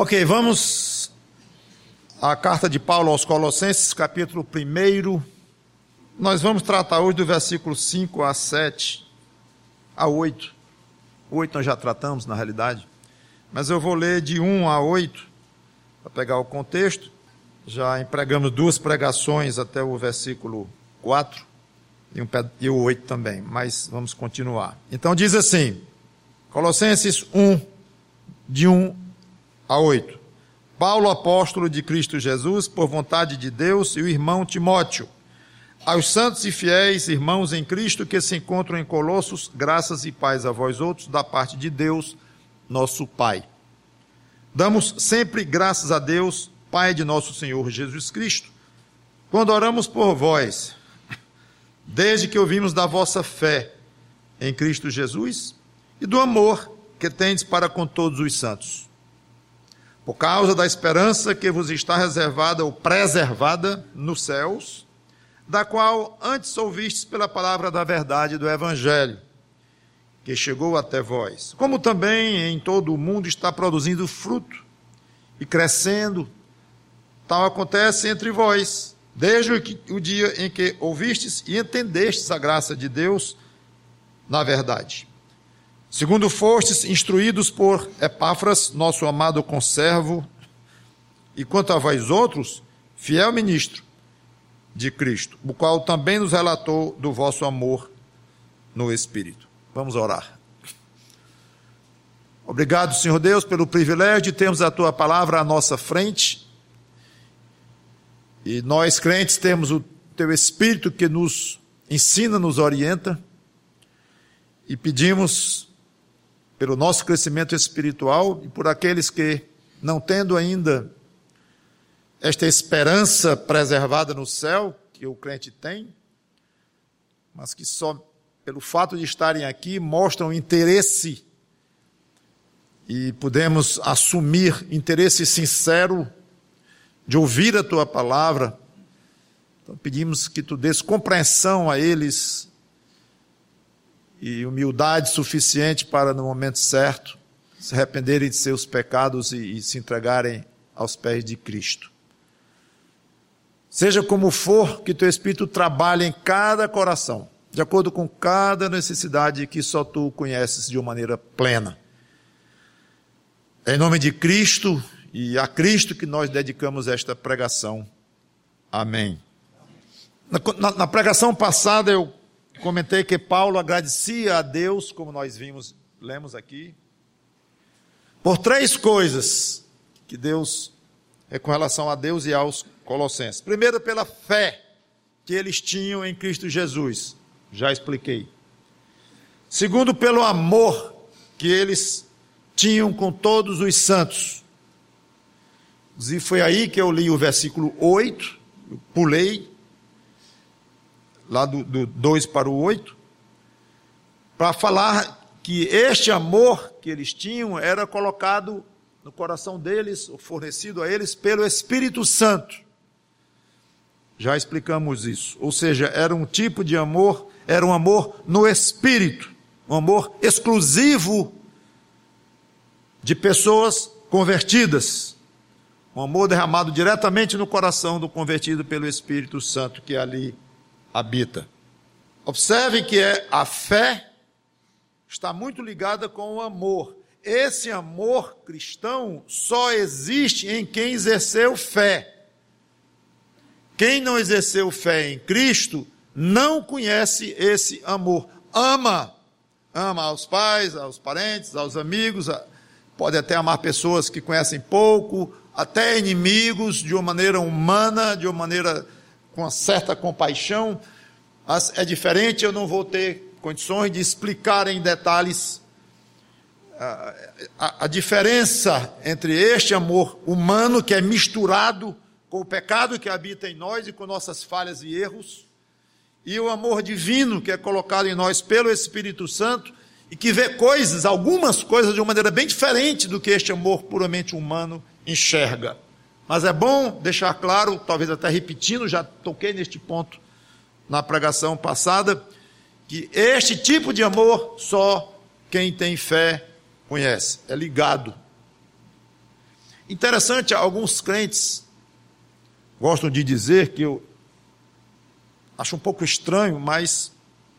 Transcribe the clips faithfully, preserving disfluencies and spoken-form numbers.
Ok, vamos à carta de Paulo aos Colossenses, capítulo um. Nós vamos tratar hoje do versículo cinco a sete, a oito. O oito nós já tratamos, na realidade. Mas eu vou ler de um a oito, para pegar o contexto. Já empregamos duas pregações até o versículo quatro, e, um, e o oito também, mas vamos continuar. Então diz assim, Colossenses um, de um a oito. Paulo, apóstolo de Cristo Jesus, por vontade de Deus, e o irmão Timóteo, aos santos e fiéis irmãos em Cristo que se encontram em Colossos, graças e paz a vós outros, da parte de Deus, nosso Pai. Damos sempre graças a Deus, Pai de nosso Senhor Jesus Cristo, quando oramos por vós, desde que ouvimos da vossa fé em Cristo Jesus e do amor que tendes para com todos os santos. Por causa da esperança que vos está reservada ou preservada nos céus, da qual antes ouvistes pela palavra da verdade do Evangelho, que chegou até vós, como também em todo o mundo está produzindo fruto e crescendo. Tal acontece entre vós, desde o dia em que ouvistes e entendestes a graça de Deus na verdade. Segundo fostes instruídos por Epáfras, nosso amado conservo, e quanto a vós outros, fiel ministro de Cristo, o qual também nos relatou do vosso amor no Espírito. Vamos orar. Obrigado, Senhor Deus, pelo privilégio de termos a Tua palavra à nossa frente, e nós, crentes, temos o Teu Espírito que nos ensina, nos orienta, e pedimos pelo nosso crescimento espiritual e por aqueles que, não tendo ainda esta esperança preservada no céu, que o crente tem, mas que só pelo fato de estarem aqui mostram interesse, e podemos assumir interesse sincero de ouvir a Tua palavra. Então pedimos que Tu dês compreensão a eles e humildade suficiente para, no momento certo, se arrependerem de seus pecados e, e se entregarem aos pés de Cristo. Seja como for, que Teu Espírito trabalhe em cada coração, de acordo com cada necessidade que só Tu conheces de uma maneira plena. Em nome de Cristo e a Cristo que nós dedicamos esta pregação. Amém. Na, na, na pregação passada eu comentei que Paulo agradecia a Deus, como nós vimos, lemos aqui, por três coisas que Deus, é com relação a Deus e aos Colossenses. Primeiro, pela fé que eles tinham em Cristo Jesus, já expliquei. Segundo, pelo amor que eles tinham com todos os santos. E foi aí que eu li o versículo oito, eu pulei, lá do, do dois para o oito, para falar que este amor que eles tinham era colocado no coração deles, ou fornecido a eles pelo Espírito Santo. Já explicamos isso. Ou seja, era um tipo de amor, era um amor no Espírito, um amor exclusivo de pessoas convertidas, um amor derramado diretamente no coração do convertido pelo Espírito Santo que ali habita. Observe que é, a fé está muito ligada com o amor. Esse amor cristão só existe em quem exerceu fé. Quem não exerceu fé em Cristo não conhece esse amor. Ama, ama aos pais, aos parentes, aos amigos, pode até amar pessoas que conhecem pouco, até inimigos, de uma maneira humana, de uma maneira com uma certa compaixão, mas é diferente, eu não vou ter condições de explicar em detalhes a, a, a diferença entre este amor humano, que é misturado com o pecado que habita em nós e com nossas falhas e erros, e o amor divino que é colocado em nós pelo Espírito Santo, e que vê coisas, algumas coisas, de uma maneira bem diferente do que este amor puramente humano enxerga. Mas é bom deixar claro, talvez até repetindo, já toquei neste ponto na pregação passada, que este tipo de amor só quem tem fé conhece, é ligado. Interessante, alguns crentes gostam de dizer, que eu acho um pouco estranho, mas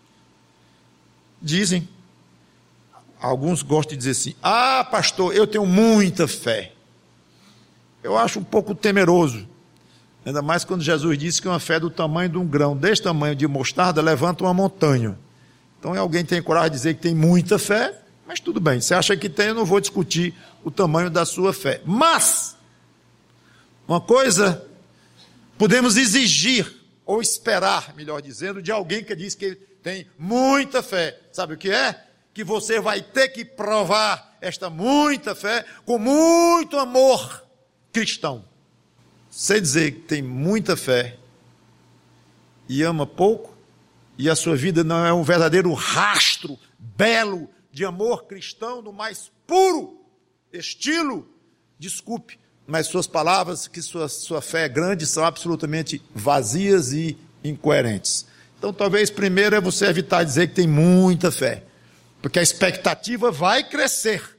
dizem, alguns gostam de dizer assim: ah, pastor, eu tenho muita fé. Eu acho um pouco temeroso, ainda mais quando Jesus disse que uma fé do tamanho de um grão, desse tamanho de mostarda, levanta uma montanha. Então alguém tem coragem de dizer que tem muita fé, mas tudo bem, você acha que tem, eu não vou discutir o tamanho da sua fé. Mas, uma coisa, podemos exigir, ou esperar, melhor dizendo, de alguém que diz que tem muita fé. Sabe o que é? Que você vai ter que provar esta muita fé com muito amor cristão. Você dizer que tem muita fé e ama pouco, e a sua vida não é um verdadeiro rastro belo de amor cristão no mais puro estilo, desculpe, mas suas palavras, que sua, sua fé é grande, são absolutamente vazias e incoerentes. Então talvez primeiro é você evitar dizer que tem muita fé, porque a expectativa vai crescer.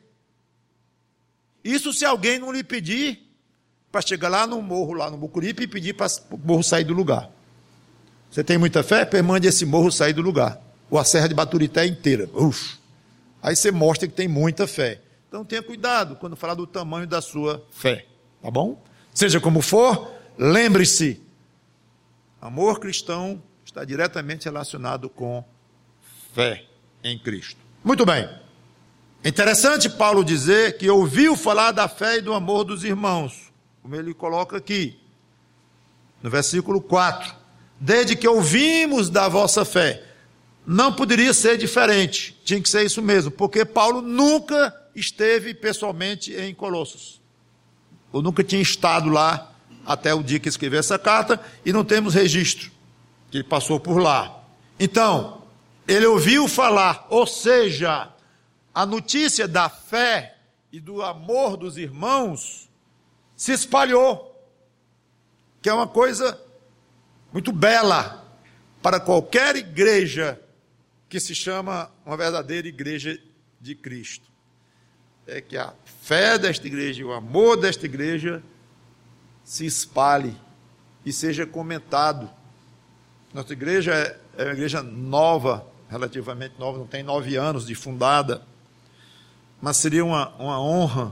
Isso se alguém não lhe pedir para chegar lá no morro, lá no Mucuripe, e pedir para o morro sair do lugar. Você tem muita fé? Permande esse morro sair do lugar. Ou a Serra de Baturité inteira. Uf. Aí você mostra que tem muita fé. Então tenha cuidado quando falar do tamanho da sua fé. Tá bom? Seja como for, lembre-se, amor cristão está diretamente relacionado com fé em Cristo. Muito bem. Interessante Paulo dizer que ouviu falar da fé e do amor dos irmãos, como ele coloca aqui, no versículo quatro. Desde que ouvimos da vossa fé. Não poderia ser diferente, tinha que ser isso mesmo, porque Paulo nunca esteve pessoalmente em Colossos, ou nunca tinha estado lá até o dia que escreveu essa carta, e não temos registro que ele passou por lá. Então, ele ouviu falar, ou seja, a notícia da fé e do amor dos irmãos se espalhou, que é uma coisa muito bela para qualquer igreja que se chama uma verdadeira igreja de Cristo. É que a fé desta igreja e o amor desta igreja se espalhe e seja comentado. Nossa igreja é, é uma igreja nova, relativamente nova, não tem nove anos de fundada, mas seria uma, uma honra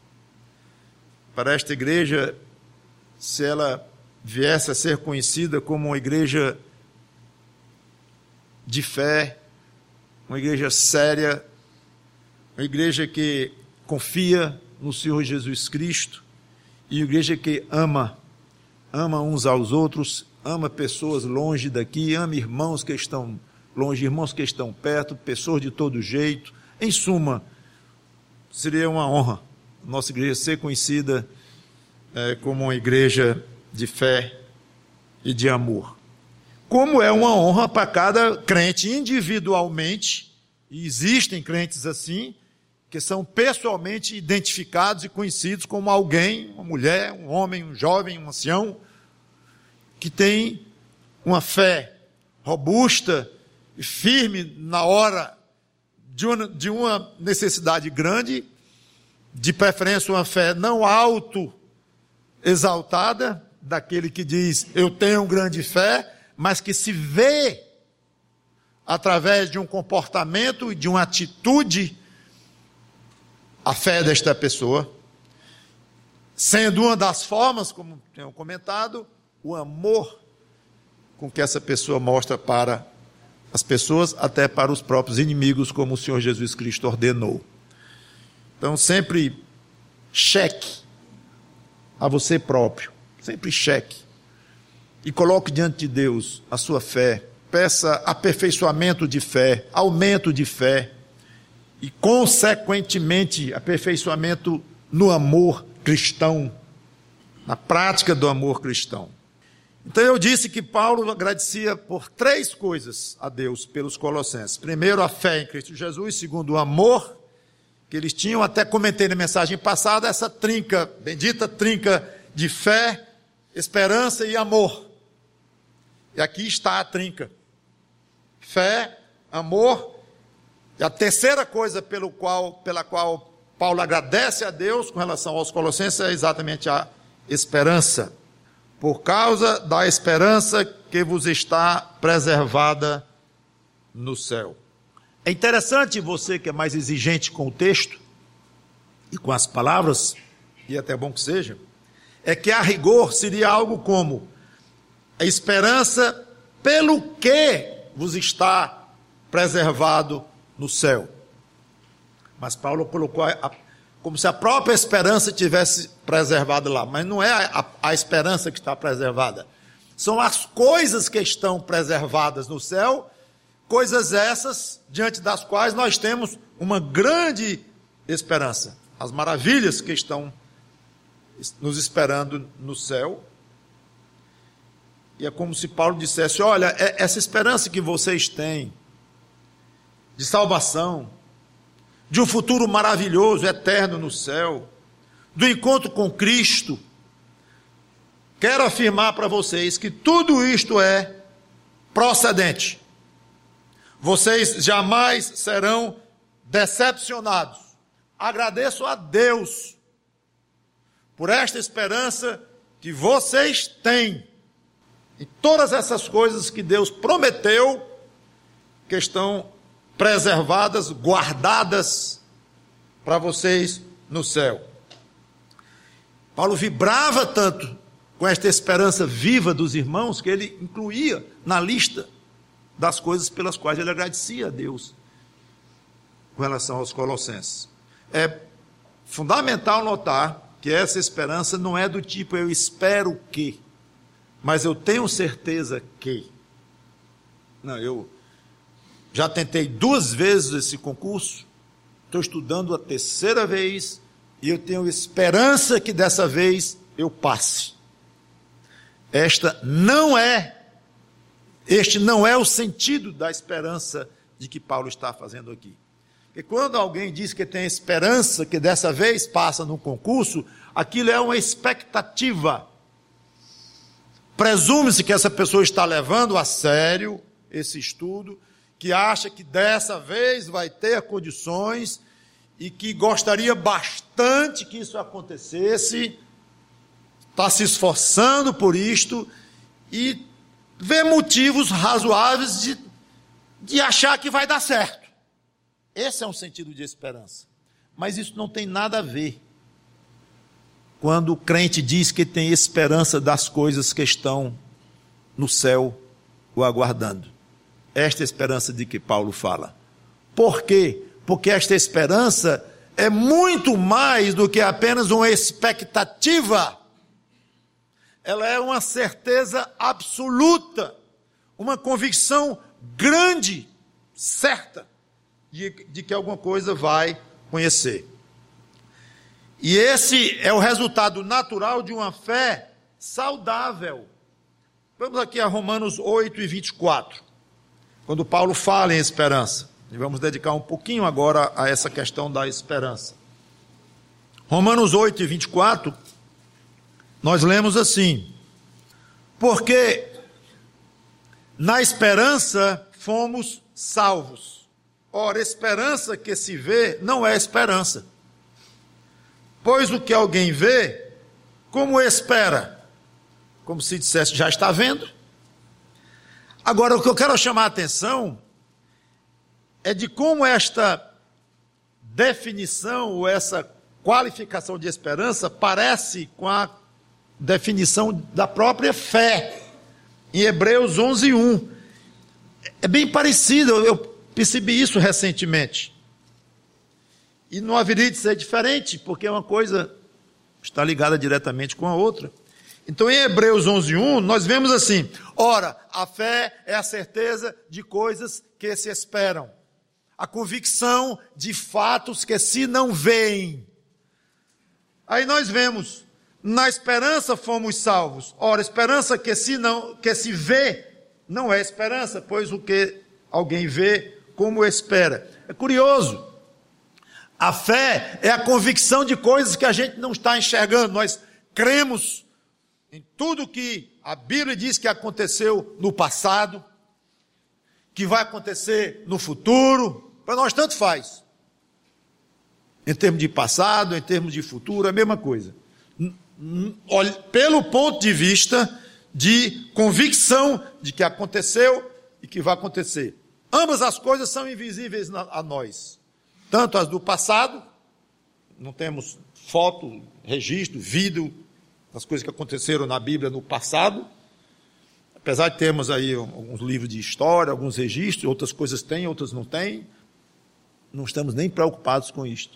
para esta igreja se ela viesse a ser conhecida como uma igreja de fé, uma igreja séria, uma igreja que confia no Senhor Jesus Cristo, e uma igreja que ama, ama uns aos outros, ama pessoas longe daqui, ama irmãos que estão longe, irmãos que estão perto, pessoas de todo jeito. Em suma, seria uma honra nossa igreja ser conhecida é, como uma igreja de fé e de amor. Como é uma honra para cada crente individualmente, e existem crentes assim, que são pessoalmente identificados e conhecidos como alguém, uma mulher, um homem, um jovem, um ancião, que tem uma fé robusta e firme na hora de uma, de uma necessidade grande, de preferência uma fé não auto exaltada, daquele que diz, eu tenho grande fé, mas que se vê através de um comportamento e de uma atitude a fé desta pessoa, sendo uma das formas, como tenho comentado, o amor com que essa pessoa mostra para as pessoas, até para os próprios inimigos, como o Senhor Jesus Cristo ordenou. Então sempre cheque a você próprio, sempre cheque, e coloque diante de Deus a sua fé, peça aperfeiçoamento de fé, aumento de fé, e consequentemente aperfeiçoamento no amor cristão, na prática do amor cristão. Então eu disse que Paulo agradecia por três coisas a Deus pelos colossenses. Primeiro, a fé em Cristo Jesus. Segundo, o amor que eles tinham. Até comentei na mensagem passada essa trinca, bendita trinca de fé, esperança e amor. E aqui está a trinca. Fé, amor, e a terceira coisa pelo qual, pela qual Paulo agradece a Deus com relação aos Colossenses é exatamente a esperança. Por causa da esperança que vos está preservada no céu. É interessante, você que é mais exigente com o texto e com as palavras, e é até bom que seja, é que a rigor seria algo como a esperança pelo que vos está preservado no céu. Mas Paulo colocou a, a, como se a própria esperança tivesse preservada lá, mas não é a, a, a esperança que está preservada, são as coisas que estão preservadas no céu, coisas essas diante das quais nós temos uma grande esperança, as maravilhas que estão nos esperando no céu. E é como se Paulo dissesse, olha, essa esperança que vocês têm de salvação, de um futuro maravilhoso, eterno no céu, do encontro com Cristo, quero afirmar para vocês que tudo isto é procedente. Vocês jamais serão decepcionados. Agradeço a Deus por esta esperança que vocês têm. E todas essas coisas que Deus prometeu, que estão preservadas, guardadas para vocês no céu. Paulo vibrava tanto com esta esperança viva dos irmãos, que ele incluía na lista das coisas pelas quais ele agradecia a Deus com relação aos Colossenses. É fundamental notar que essa esperança não é do tipo eu espero que, mas eu tenho certeza que. Não, eu já tentei duas vezes esse concurso, estou estudando a terceira vez e eu tenho esperança que dessa vez eu passe. Esta não é, este não é o sentido da esperança de que Paulo está fazendo aqui. Porque quando alguém diz que tem esperança que dessa vez passa num concurso, aquilo é uma expectativa. Presume-se que essa pessoa está levando a sério esse estudo, que acha que dessa vez vai ter condições e que gostaria bastante que isso acontecesse, está se esforçando por isto e vê motivos razoáveis de, de achar que vai dar certo. Esse é um sentido de esperança. Mas isso não tem nada a ver quando o crente diz que tem esperança das coisas que estão no céu o aguardando. Esta esperança de que Paulo fala. Por quê? Porque esta esperança é muito mais do que apenas uma expectativa. Ela é uma certeza absoluta, uma convicção grande, certa, de, de que alguma coisa vai conhecer. E esse é o resultado natural de uma fé saudável. Vamos aqui a Romanos oito e vinte e quatro, quando Paulo fala em esperança. E vamos dedicar um pouquinho agora a essa questão da esperança. Romanos oito e vinte e quatro, nós lemos assim: porque na esperança fomos salvos. Ora, esperança que se vê não é esperança. Pois o que alguém vê, como espera? Como se dissesse, já está vendo. Agora, o que eu quero chamar a atenção é de como esta definição, ou essa qualificação de esperança, parece com a definição da própria fé, em Hebreus onze, um. É bem parecido, eu percebi isso recentemente. E não haveria de ser diferente, porque uma coisa está ligada diretamente com a outra. Então, em Hebreus onze, um, nós vemos assim: ora, a fé é a certeza de coisas que se esperam, a convicção de fatos que se não veem. Aí nós vemos, na esperança fomos salvos. Ora, esperança que se, não, que se vê não é esperança, pois o que alguém vê, como espera. É curioso. A fé é a convicção de coisas que a gente não está enxergando. Nós cremos em tudo que a Bíblia diz que aconteceu no passado, que vai acontecer no futuro. Para nós tanto faz. Em termos de passado, em termos de futuro, é a mesma coisa. Olhe, pelo ponto de vista de convicção de que aconteceu e que vai acontecer. Ambas as coisas são invisíveis a nós. Tanto as do passado, não temos foto, registro, vídeo das coisas que aconteceram na Bíblia no passado, apesar de termos aí alguns livros de história, alguns registros, outras coisas têm, outras não têm, não estamos nem preocupados com isto.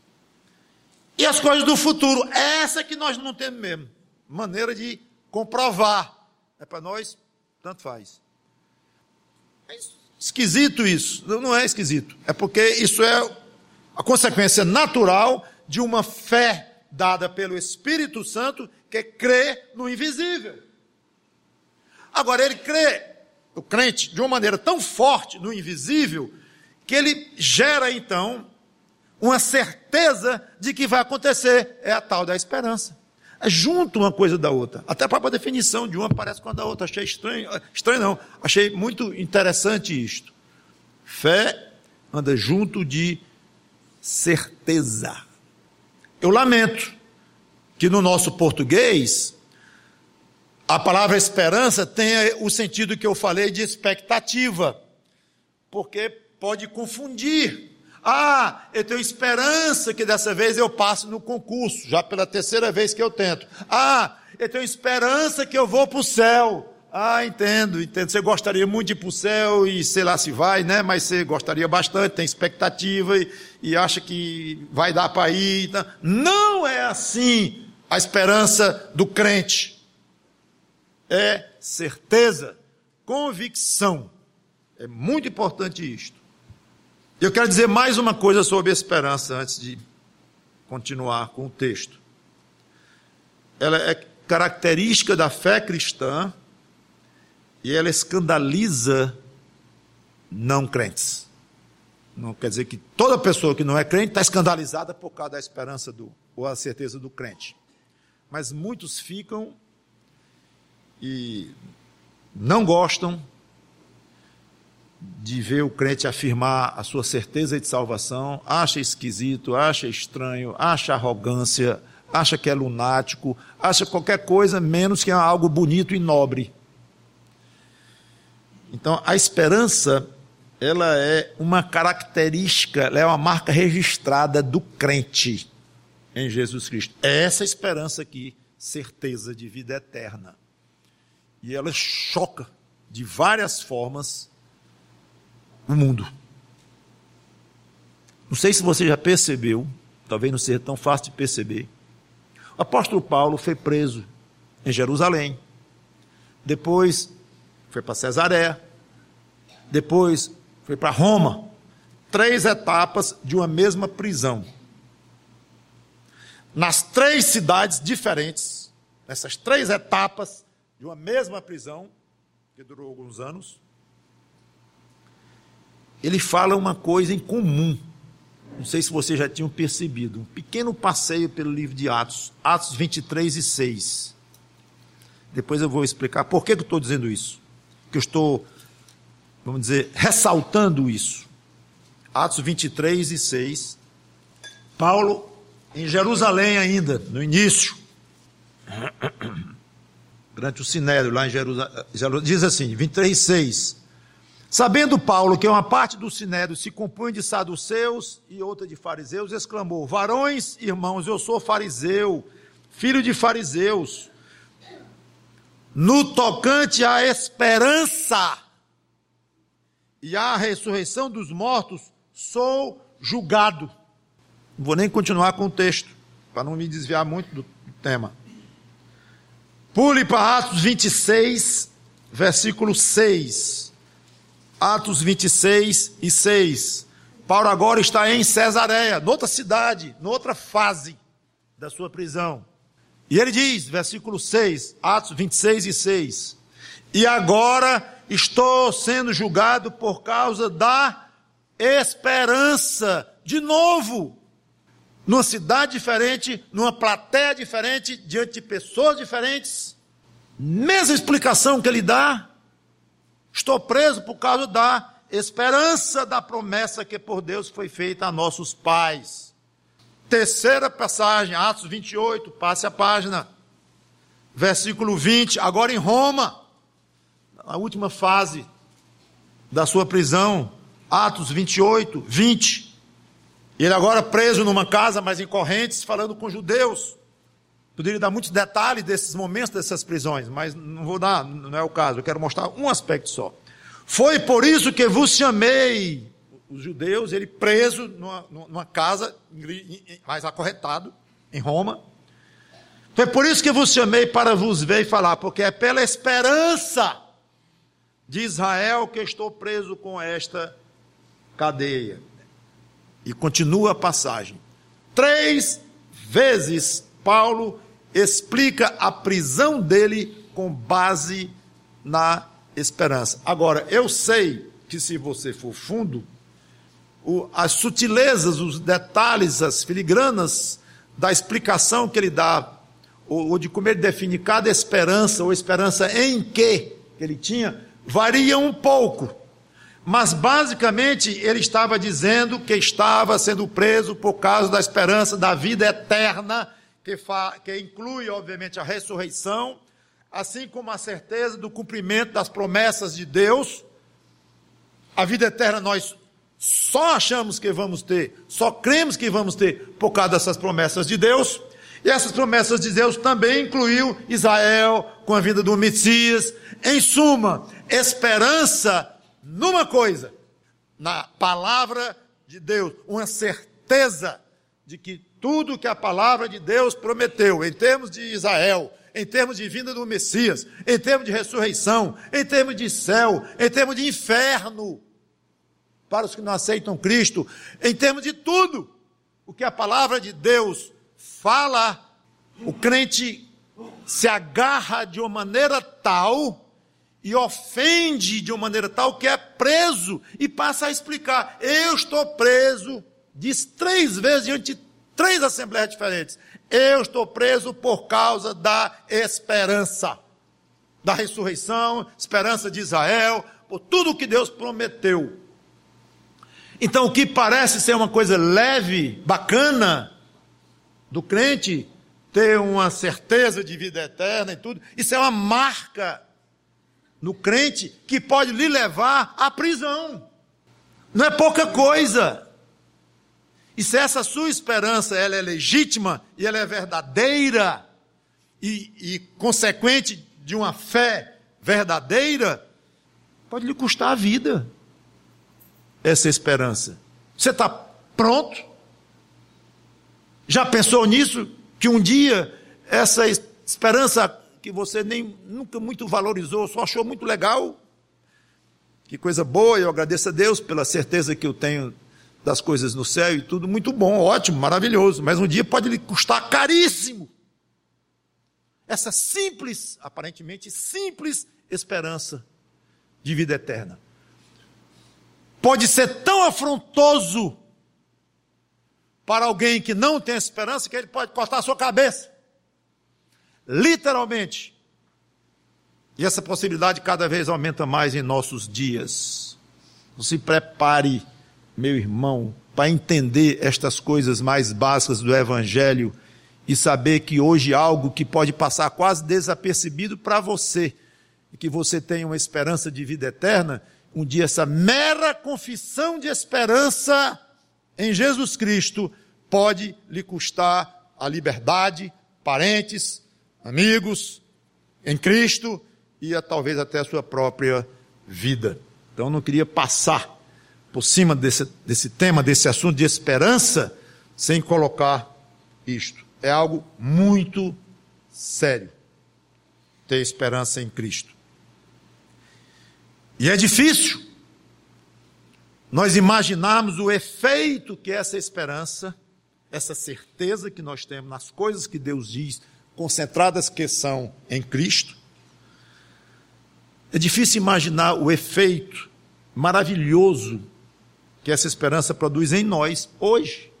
E as coisas do futuro, essa que nós não temos mesmo, maneira de comprovar, é para nós, tanto faz. É esquisito isso, não é esquisito, é porque isso é a consequência natural de uma fé dada pelo Espírito Santo, que crê no invisível. Agora, ele crê, o crente, de uma maneira tão forte no invisível, que ele gera, então, uma certeza de que vai acontecer. É a tal da esperança. É junto uma coisa da outra. Até a própria definição de uma parece com a da outra. Achei estranho. Estranho não. Achei muito interessante isto. Fé anda junto de certeza. Eu lamento que no nosso português a palavra esperança tenha o sentido que eu falei de expectativa, porque pode confundir. Ah, eu tenho esperança que dessa vez eu passe no concurso, já pela terceira vez que eu tento. Ah, eu tenho esperança que eu vou para o céu. Ah, entendo, entendo. Você gostaria muito de ir para o céu e sei lá se vai, né? Mas você gostaria bastante, tem expectativa e, e acha que vai dar para ir. Então, não é assim a esperança do crente. É certeza, convicção. É muito importante isto. Eu quero dizer mais uma coisa sobre a esperança antes de continuar com o texto. Ela é característica da fé cristã e ela escandaliza não crentes. Não quer dizer que toda pessoa que não é crente está escandalizada por causa da esperança do, ou a certeza do crente. Mas muitos ficam e não gostam de ver o crente afirmar a sua certeza de salvação, acha esquisito, acha estranho, acha arrogância, acha que é lunático, acha qualquer coisa menos que é algo bonito e nobre. Então, a esperança, ela é uma característica, ela é uma marca registrada do crente em Jesus Cristo. É essa esperança aqui, certeza de vida eterna. E ela choca de várias formas o mundo. Não sei se você já percebeu, talvez não seja tão fácil de perceber. O apóstolo Paulo foi preso em Jerusalém. Depois foi para Cesareia. Depois foi para Roma. Três etapas de uma mesma prisão. Nas três cidades diferentes, nessas três etapas de uma mesma prisão, que durou alguns anos, ele fala uma coisa em comum. Não sei se vocês já tinham percebido. Um pequeno passeio pelo livro de Atos. Atos vinte e três e seis. Depois eu vou explicar por que eu estou dizendo isso. Que eu estou, vamos dizer, ressaltando isso. Atos vinte e três e seis. Paulo, em Jerusalém ainda, no início, durante o Sinédrio, lá em Jerusalém, diz assim, vinte e três e seis. Sabendo Paulo que uma parte do Sinédrio se compunha de saduceus e outra de fariseus, exclamou: varões, irmãos, eu sou fariseu, filho de fariseus. No tocante à esperança e à ressurreição dos mortos, sou julgado. Não vou nem continuar com o texto, para não me desviar muito do tema. Pule para Atos vinte e seis, versículo seis. Atos vinte e seis e seis. Paulo agora está em Cesareia, noutra cidade, noutra fase da sua prisão. E ele diz, versículo seis, Atos vinte e seis e seis. E agora estou sendo julgado por causa da esperança. De novo, numa cidade diferente, numa plateia diferente, diante de pessoas diferentes. Mesma explicação que ele dá. Estou preso por causa da esperança da promessa que por Deus foi feita a nossos pais. Terceira passagem, Atos vinte e oito, passe a página. Versículo vinte, agora em Roma, a última fase da sua prisão, Atos vinte e oito, vinte. Ele agora preso numa casa, mas em correntes, falando com judeus. Poderia dar muitos detalhes desses momentos, dessas prisões, mas não vou dar, não é o caso. Eu quero mostrar um aspecto só. Foi por isso que vos chamei, os judeus, ele preso numa, numa casa, mais acorrentado, em Roma. Foi por isso que vos chamei para vos ver e falar, porque é pela esperança de Israel que estou preso com esta cadeia. E continua a passagem. Três vezes Paulo explica a prisão dele com base na esperança. Agora, eu sei que se você for fundo, o, as sutilezas, os detalhes, as filigranas da explicação que ele dá, ou, ou de como ele define cada esperança, ou esperança em que ele tinha, variam um pouco. Mas basicamente ele estava dizendo que estava sendo preso por causa da esperança da vida eterna, que, fa, que inclui obviamente a ressurreição, assim como a certeza do cumprimento das promessas de Deus. A vida eterna nós só achamos que vamos ter, só cremos que vamos ter por causa dessas promessas de Deus. E essas promessas de Deus também incluiu Israel com a vinda do Messias. Em suma, esperança numa coisa, na palavra de Deus, uma certeza de que tudo que a palavra de Deus prometeu, em termos de Israel, em termos de vinda do Messias, em termos de ressurreição, em termos de céu, em termos de inferno, para os que não aceitam Cristo, em termos de tudo o que a palavra de Deus fala, o crente se agarra de uma maneira tal e ofende de uma maneira tal que é preso e passa a explicar. Eu estou preso, diz três vezes diante de três assembleias diferentes. Eu estou preso por causa da esperança, da ressurreição, esperança de Israel, por tudo o que Deus prometeu. Então, o que parece ser uma coisa leve, bacana, do crente ter uma certeza de vida eterna e tudo, isso é uma marca no crente que pode lhe levar à prisão. Não é pouca coisa. E se essa sua esperança ela é legítima e ela é verdadeira e, e consequente de uma fé verdadeira, pode lhe custar a vida essa esperança. Você está pronto? Já pensou nisso? Que um dia essa esperança que você nem nunca muito valorizou, só achou muito legal? Que coisa boa, eu agradeço a Deus pela certeza que eu tenho das coisas no céu e tudo, muito bom, ótimo, maravilhoso, mas um dia pode lhe custar caríssimo essa simples, aparentemente simples esperança de vida eterna. Pode ser tão afrontoso para alguém que não tem esperança que ele pode cortar a sua cabeça. Literalmente. E essa possibilidade cada vez aumenta mais em nossos dias. Então, se prepare, meu irmão, para entender estas coisas mais básicas do Evangelho e saber que hoje algo que pode passar quase desapercebido para você, e que você tenha uma esperança de vida eterna, um dia essa mera confissão de esperança em Jesus Cristo pode lhe custar a liberdade, parentes, amigos em Cristo e a, talvez até a sua própria vida. Então eu não queria passar por cima desse, desse tema, desse assunto de esperança, sem colocar isto. É algo muito sério, ter esperança em Cristo. E é difícil nós imaginarmos o efeito que essa esperança, essa certeza que nós temos nas coisas que Deus diz, concentradas que são em Cristo. É difícil imaginar o efeito maravilhoso que essa esperança produz em nós hoje.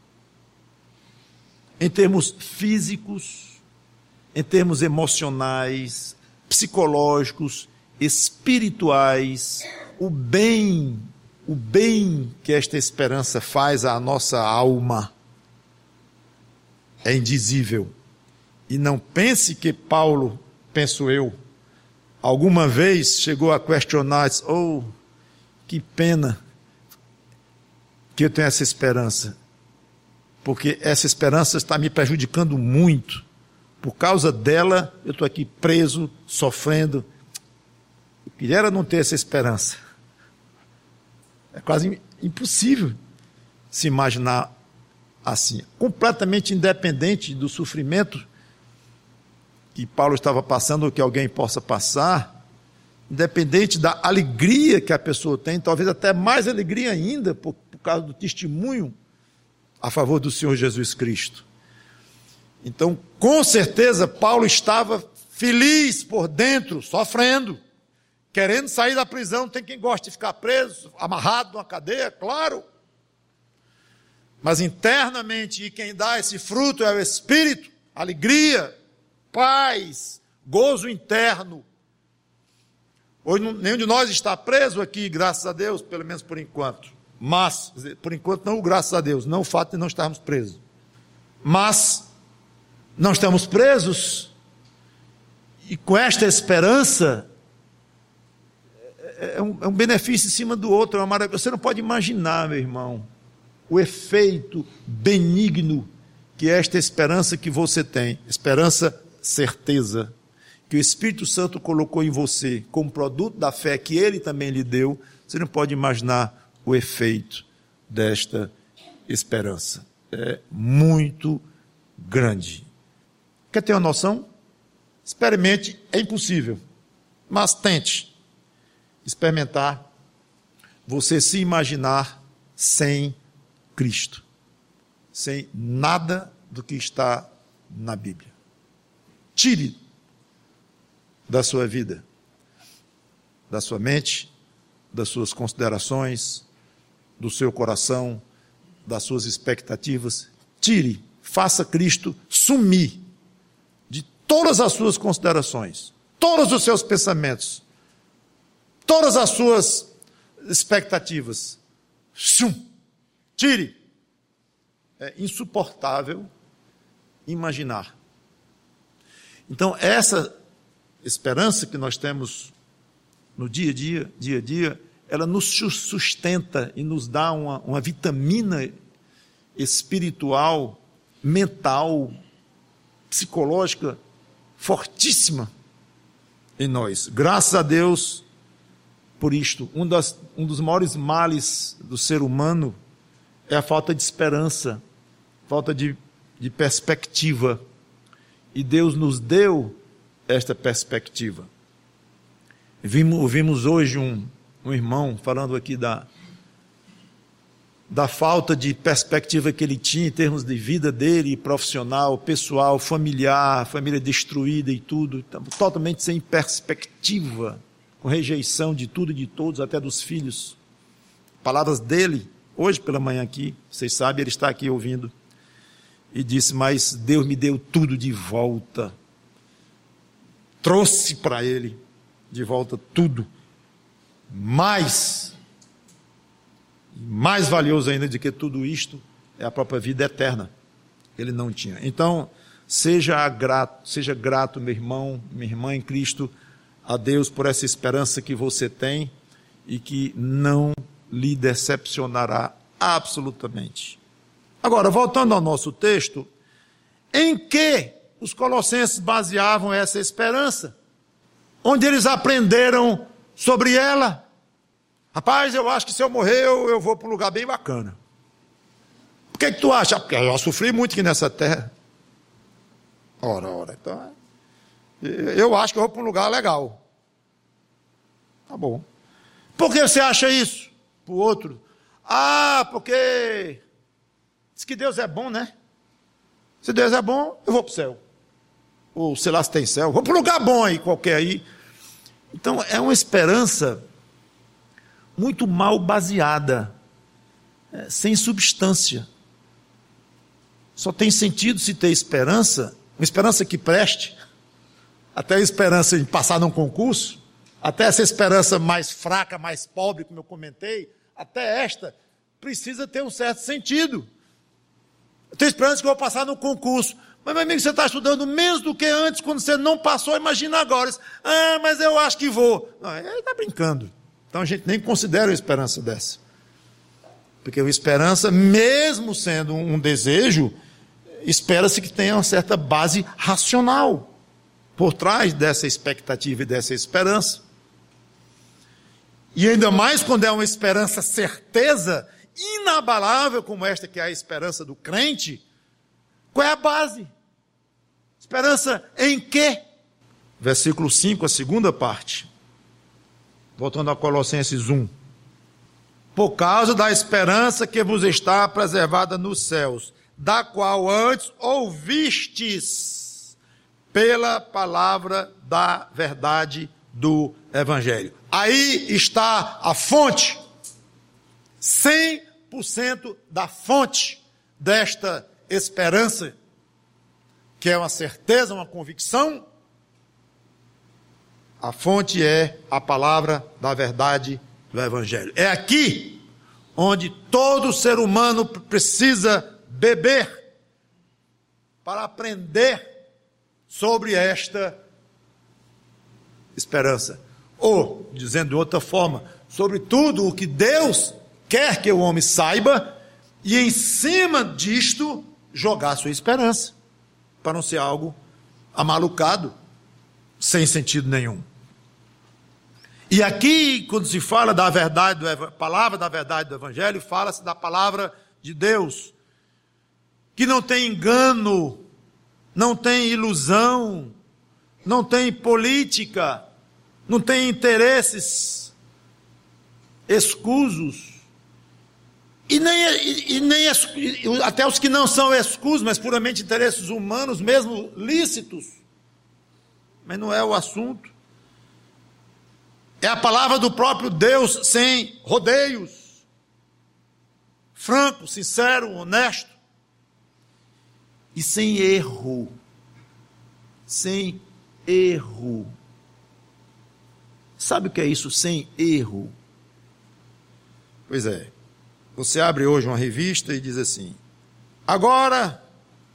Em termos físicos, em termos emocionais, psicológicos, espirituais, o bem, o bem que esta esperança faz à nossa alma. é indizível. E não pense que Paulo, penso eu, alguma vez chegou a questionar, oh, que pena que eu tenho essa esperança, porque essa esperança está me prejudicando muito. Por causa dela, eu estou aqui preso, sofrendo. Eu queria não ter essa esperança. É quase impossível se imaginar assim, completamente independente do sofrimento que Paulo estava passando, ou que alguém possa passar, independente da alegria que a pessoa tem, talvez até mais alegria ainda, por, por causa do testemunho a favor do Senhor Jesus Cristo. Então, com certeza, Paulo estava feliz por dentro, sofrendo, querendo sair da prisão. Tem quem gosta de ficar preso, amarrado numa cadeia, claro. Mas internamente, e quem dá esse fruto é o Espírito, alegria, paz, gozo interno. Hoje nenhum de nós está preso aqui, graças a Deus, pelo menos por enquanto. Mas, por enquanto não, graças a Deus, não o fato de não estarmos presos. Mas, não estamos presos, e com esta esperança, é um, é um benefício em cima do outro, é uma maravilha. Você não pode imaginar, meu irmão, o efeito benigno que é esta esperança que você tem, esperança, certeza, que o Espírito Santo colocou em você, como produto da fé que Ele também lhe deu. Você não pode imaginar o efeito desta esperança. É muito grande. Quer ter uma noção? Experimente, é impossível, mas tente experimentar você se imaginar sem Cristo, sem nada do que está na Bíblia. Tire da sua vida, da sua mente, das suas considerações, do seu coração, das suas expectativas. Tire, faça Cristo sumir de todas as suas considerações, todos os seus pensamentos, todas as suas expectativas. Sum, tire. É insuportável imaginar. Então, essa esperança que nós temos no dia a dia, dia a dia, ela nos sustenta e nos dá uma, uma vitamina espiritual, mental, psicológica, fortíssima em nós. Graças a Deus por isto. Um, das, um dos maiores males do ser humano é a falta de esperança, falta de, de perspectiva. E Deus nos deu esta perspectiva. Vimos, vimos hoje um, um irmão falando aqui da, da falta de perspectiva que ele tinha em termos de vida dele, profissional, pessoal, familiar, família destruída e tudo, totalmente sem perspectiva, com rejeição de tudo e de todos, até dos filhos. Palavras dele, hoje pela manhã aqui, vocês sabem, ele está aqui ouvindo, e disse, mas Deus me deu tudo de volta, trouxe para ele de volta tudo, mais, mais valioso ainda do que tudo isto, é a própria vida eterna, ele não tinha. Então, seja grato, seja grato, meu irmão, minha irmã em Cristo, a Deus por essa esperança que você tem, e que não lhe decepcionará absolutamente. Agora, voltando ao nosso texto, em que os colossenses baseavam essa esperança? Onde eles aprenderam sobre ela? Rapaz, eu acho que se eu morrer, eu, eu vou para um lugar bem bacana. Por que que tu acha? Porque eu sofri muito aqui nessa terra. Ora, ora, então, eu acho que eu vou para um lugar legal. Tá bom. Por que você acha isso? Para o outro. Ah, porque diz que Deus é bom, né? Se Deus é bom, eu vou para o céu. Ou sei lá se tem céu. Vou para um lugar bom aí, qualquer aí. Então, é uma esperança muito mal baseada, é, sem substância. Só tem sentido se ter esperança, uma esperança que preste, até a esperança em passar num concurso, até essa esperança mais fraca, mais pobre, como eu comentei, até esta precisa ter um certo sentido. Eu tenho esperança que eu vou passar no concurso. Mas, meu amigo, você está estudando menos do que antes, quando você não passou, imagina agora. Ah, mas eu acho que vou. Não, ele está brincando. Então a gente nem considera uma esperança dessa. Porque a esperança, mesmo sendo um desejo, espera-se que tenha uma certa base racional por trás dessa expectativa e dessa esperança. E ainda mais quando é uma esperança certeza, inabalável como esta que é a esperança do crente. Qual é a base? Esperança em quê? Versículo cinco, a segunda parte. Voltando a Colossenses um. Por causa da esperança que vos está preservada nos céus, da qual antes ouvistes pela palavra da verdade do Evangelho. Aí está a fonte, cem por cento da fonte desta esperança, que é uma certeza, uma convicção. A fonte é a palavra da verdade do Evangelho. É aqui onde todo ser humano precisa beber para aprender sobre esta esperança. Ou, dizendo de outra forma, sobre tudo o que Deus quer que o homem saiba, e em cima disto jogar sua esperança, para não ser algo amalucado, sem sentido nenhum. E aqui, quando se fala da verdade, do, palavra da verdade do Evangelho, fala-se da palavra de Deus, que não tem engano, não tem ilusão, não tem política, não tem interesses escusos, e nem, e, e nem até os que não são escusos, mas puramente interesses humanos, mesmo lícitos, mas não é o assunto. É a palavra do próprio Deus, sem rodeios, franco, sincero, honesto, e sem erro, sem erro. Sabe o que é isso, sem erro? Pois é, você abre hoje uma revista e diz assim: agora,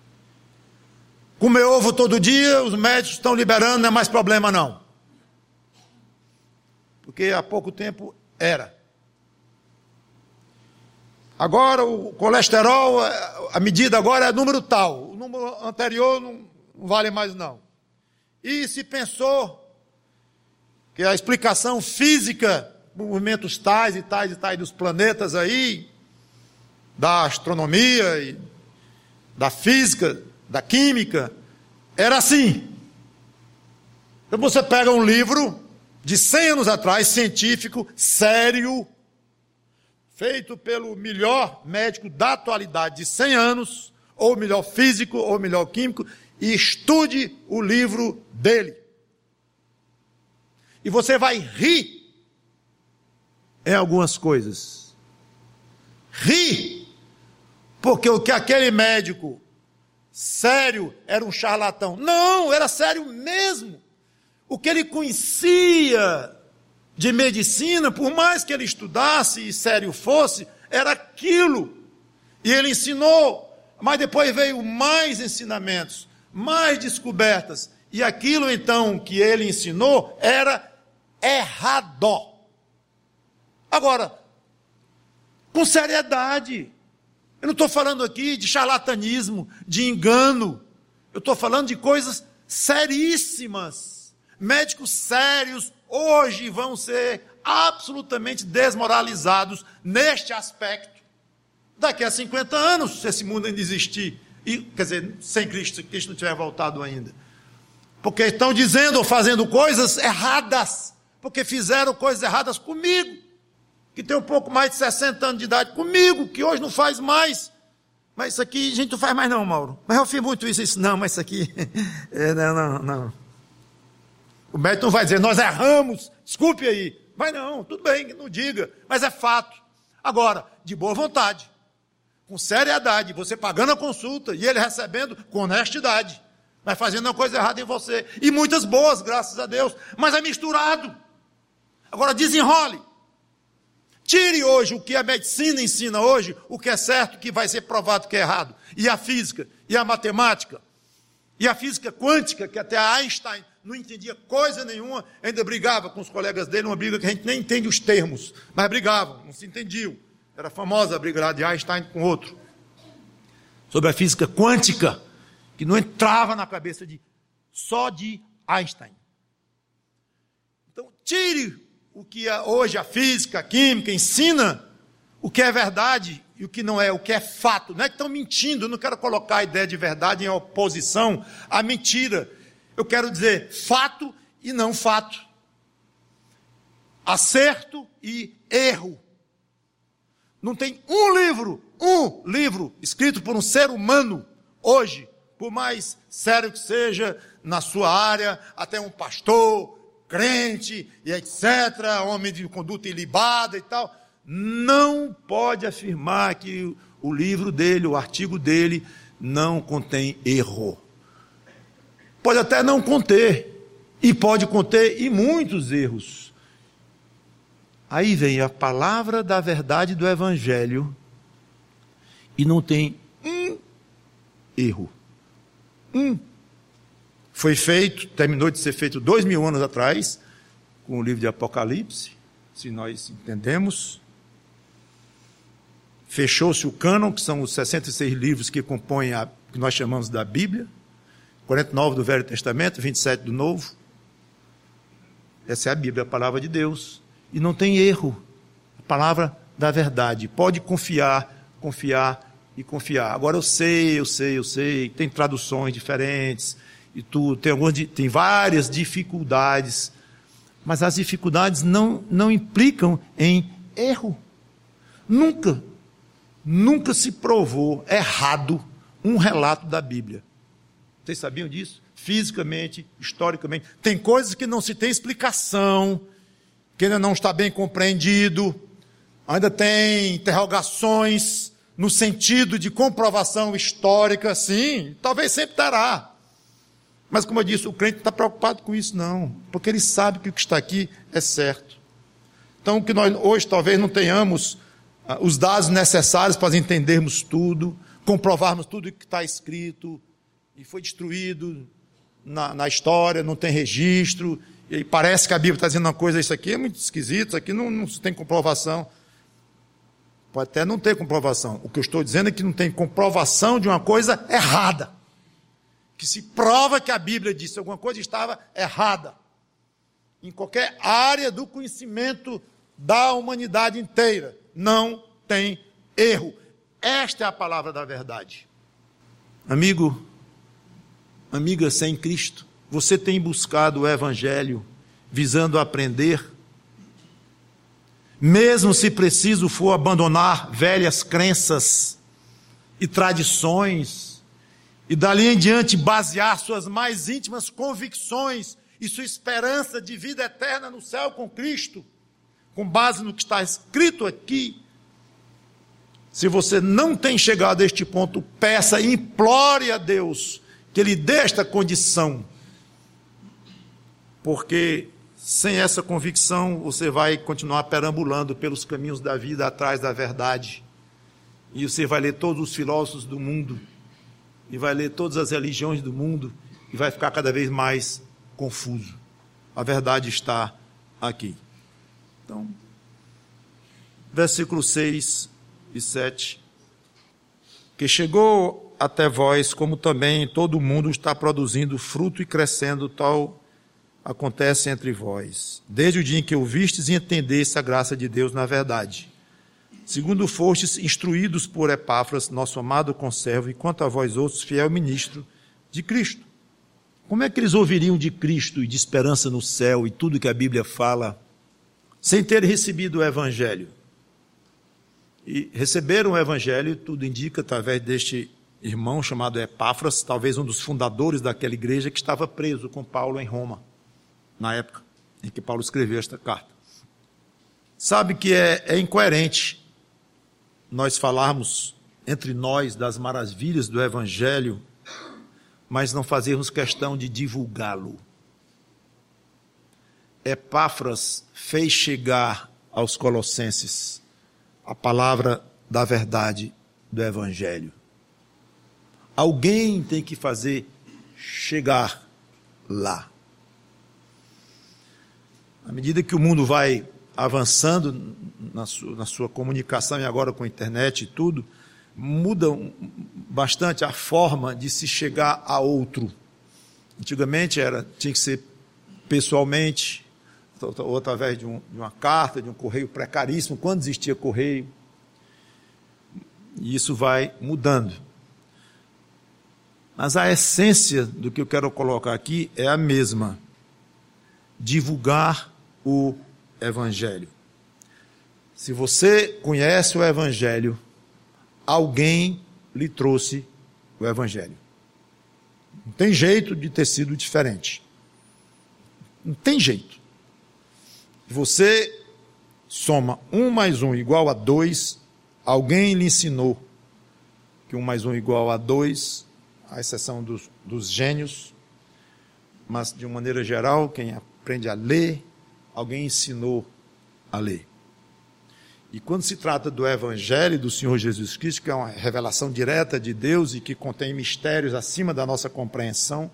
comer ovo todo dia, os médicos estão liberando, não é mais problema não. Porque há pouco tempo era. Agora o colesterol, a medida agora é número tal, o número anterior não, não vale mais não. E se pensou que a explicação física, movimentos tais e tais e tais dos planetas aí, da astronomia, e da física, da química, era assim. Então você pega um livro de cem anos atrás, científico, sério, feito pelo melhor médico da atualidade de cem anos, ou melhor físico, ou melhor químico, e estude o livro dele. E você vai rir em algumas coisas. Rir, porque o que aquele médico sério era um charlatão. Não, era sério mesmo. O que ele conhecia de medicina, por mais que ele estudasse e sério fosse, era aquilo. E ele ensinou, mas depois veio mais ensinamentos, mais descobertas. E aquilo então que ele ensinou era errado. Agora, com seriedade. Eu não estou falando aqui de charlatanismo, de engano. Eu estou falando de coisas seríssimas. Médicos sérios hoje vão ser absolutamente desmoralizados neste aspecto. Daqui a cinquenta anos, se esse mundo ainda existir, e, quer dizer, sem Cristo, se Cristo não tiver voltado ainda. Porque estão dizendo ou fazendo coisas erradas, porque fizeram coisas erradas comigo, que tem um pouco mais de sessenta anos de idade comigo, que hoje não faz mais. Mas isso aqui a gente não faz mais não, Mauro. Mas eu fiz muito isso, isso. Não, mas isso aqui, é, não, não, não. O médico não vai dizer, nós erramos, desculpe aí. Mas não, tudo bem, não diga, mas é fato. Agora, de boa vontade, com seriedade, você pagando a consulta e ele recebendo com honestidade, mas fazendo uma coisa errada em você. E muitas boas, graças a Deus, mas é misturado. Agora desenrole. Tire hoje o que a medicina ensina hoje, o que é certo, o que vai ser provado que é errado. E a física, e a matemática, e a física quântica, que até Einstein não entendia coisa nenhuma, ainda brigava com os colegas dele, uma briga que a gente nem entende os termos, mas brigavam, não se entendiam. Era famosa a briga lá de Einstein com outro. Sobre a física quântica, que não entrava na cabeça de só de Einstein. Então, tire o que hoje a física, a química ensina, o que é verdade e o que não é, o que é fato. Não é que estão mentindo, eu não quero colocar a ideia de verdade em oposição à mentira. Eu quero dizer fato e não fato. Acerto e erro. Não tem um livro, um livro escrito por um ser humano hoje, por mais sério que seja, na sua área, até um pastor, crente e etcétera, homem de conduta ilibada e tal, não pode afirmar que o livro dele, o artigo dele, não contém erro. Pode até não conter, e pode conter e muitos erros. Aí vem a palavra da verdade do Evangelho, e não tem um erro. Um. Foi feito, terminou de ser feito dois mil anos atrás, com o livro de Apocalipse, se nós entendemos. Fechou-se o cânon, que são os sessenta e seis livros que compõem a que nós chamamos da Bíblia, quarenta e nove do Velho Testamento, vinte e sete do Novo. Essa é a Bíblia, a palavra de Deus. E não tem erro. A palavra da verdade. Pode confiar, confiar e confiar. Agora eu sei, eu sei, eu sei, tem traduções diferentes e tudo, tem, algumas, tem várias dificuldades, mas as dificuldades não, não implicam em erro. Nunca, nunca se provou errado um relato da Bíblia. Vocês sabiam disso? Fisicamente, historicamente. Tem coisas que não se tem explicação, que ainda não está bem compreendido, ainda tem interrogações no sentido de comprovação histórica, sim, talvez sempre terá. Mas, como eu disse, o crente não está preocupado com isso, não, porque ele sabe que o que está aqui é certo. Então, que nós hoje talvez não tenhamos ah, os dados necessários para entendermos tudo, comprovarmos tudo o que está escrito, e foi destruído na, na história, não tem registro, e parece que a Bíblia está dizendo uma coisa, isso aqui é muito esquisito, isso aqui não, não se tem comprovação. Pode até não ter comprovação. O que eu estou dizendo é que não tem comprovação de uma coisa errada. Que se prova que a Bíblia disse alguma coisa estava errada. Em qualquer área do conhecimento da humanidade inteira. Não tem erro. Esta é a palavra da verdade. Amigo, amiga sem Cristo, você tem buscado o Evangelho visando aprender? Mesmo se preciso for abandonar velhas crenças e tradições, e dali em diante basear suas mais íntimas convicções e sua esperança de vida eterna no céu com Cristo, com base no que está escrito aqui. Se você não tem chegado a este ponto, peça e implore a Deus que Ele dê esta condição, porque sem essa convicção você vai continuar perambulando pelos caminhos da vida atrás da verdade, e você vai ler todos os filósofos do mundo, e vai ler todas as religiões do mundo, e vai ficar cada vez mais confuso. A verdade está aqui. Então, versículos seis e sete. Que chegou até vós, como também todo mundo está produzindo fruto e crescendo, tal acontece entre vós, desde o dia em que ouvistes e entendeste a graça de Deus na verdade. Segundo fostes instruídos por Epáfras, nosso amado conservo, e quanto a vós outros, fiel ministro de Cristo. Como é que eles ouviriam de Cristo e de esperança no céu e tudo que a Bíblia fala, sem ter recebido o Evangelho? E receberam o Evangelho, tudo indica, através deste irmão chamado Epáfras, talvez um dos fundadores daquela igreja, que estava preso com Paulo em Roma, na época em que Paulo escreveu esta carta. Sabe que é, é incoerente nós falarmos entre nós das maravilhas do Evangelho, mas não fazermos questão de divulgá-lo. Epáfras fez chegar aos Colossenses a palavra da verdade do Evangelho. Alguém tem que fazer chegar lá. À medida que o mundo vai avançando na sua, na sua comunicação e agora com a internet e tudo, muda bastante a forma de se chegar a outro. Antigamente era, tinha que ser pessoalmente, ou através de, um, de uma carta, de um correio precaríssimo, quando existia correio. E isso vai mudando. Mas a essência do que eu quero colocar aqui é a mesma. Divulgar o Evangelho. Se você conhece o Evangelho, alguém lhe trouxe o Evangelho. Não tem jeito de ter sido diferente. Não tem jeito. Você soma um mais um igual a dois, alguém lhe ensinou que um mais um igual a dois, à exceção dos, dos gênios, mas de uma maneira geral, quem aprende a ler, alguém ensinou a ler. E quando se trata do Evangelho do Senhor Jesus Cristo, que é uma revelação direta de Deus e que contém mistérios acima da nossa compreensão,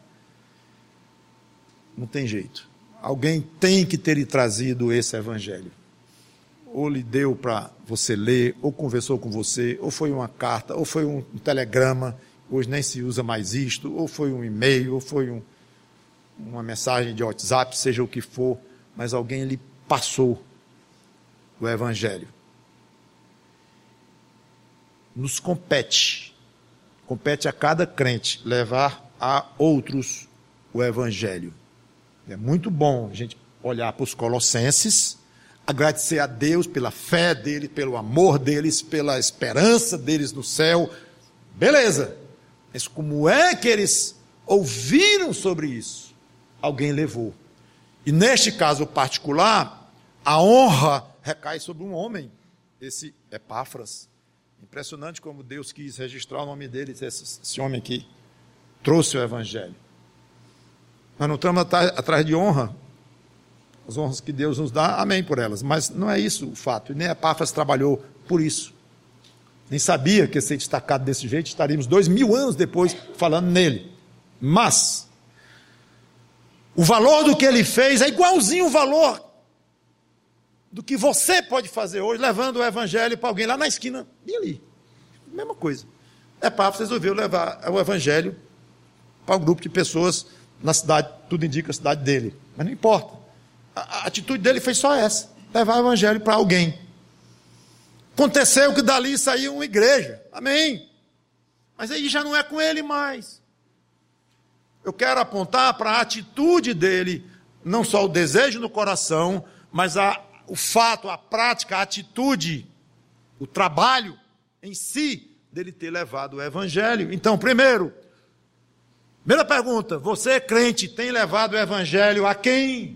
não tem jeito. Alguém tem que ter lhe trazido esse Evangelho. Ou lhe deu para você ler, ou conversou com você, ou foi uma carta, ou foi um telegrama, hoje nem se usa mais isto, ou foi um e-mail, ou foi um, uma mensagem de WhatsApp, seja o que for, mas alguém lhe passou o Evangelho. Nos compete, compete a cada crente levar a outros o Evangelho. É muito bom a gente olhar para os Colossenses, agradecer a Deus pela fé deles, pelo amor deles, pela esperança deles no céu. Beleza, mas como é que eles ouviram sobre isso? Alguém levou. E neste caso particular, a honra recai sobre um homem, esse Epáfras. Impressionante como Deus quis registrar o nome dele, esse, esse homem aqui trouxe o Evangelho. Nós não estamos atrás de honra, as honras que Deus nos dá, amém por elas, mas não é isso o fato, e nem Epáfras trabalhou por isso, nem sabia que ia ser destacado desse jeito, estaríamos dois mil anos depois falando nele, mas o valor do que ele fez é igualzinho o valor do que você pode fazer hoje, levando o Evangelho para alguém lá na esquina, e ali, mesma coisa. Epáfras resolveu levar o Evangelho para um grupo de pessoas na cidade, tudo indica a cidade dele, mas não importa, a, a atitude dele foi só essa, levar o Evangelho para alguém. Aconteceu que dali saiu uma igreja, amém, mas aí já não é com ele mais. Eu quero apontar para a atitude dele, não só o desejo no coração, mas a o fato, a prática, a atitude, o trabalho em si dele ter levado o Evangelho. Então, primeiro, primeira pergunta, você crente tem levado o Evangelho a quem?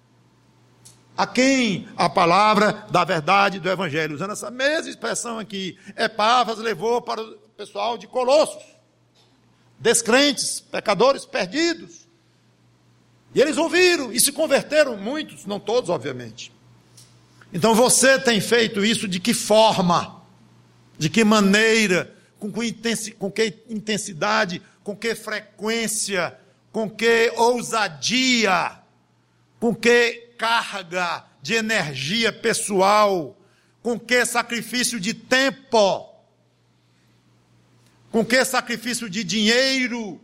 A quem? A palavra da verdade do Evangelho. Usando essa mesma expressão aqui, Epáfras levou para o pessoal de Colossos, descrentes, pecadores perdidos. E eles ouviram e se converteram, muitos, não todos, obviamente. Então você tem feito isso de que forma? De que maneira? Com que intensidade? Com que frequência? Com que ousadia? Com que carga de energia pessoal? Com que sacrifício de tempo? Com que sacrifício de dinheiro?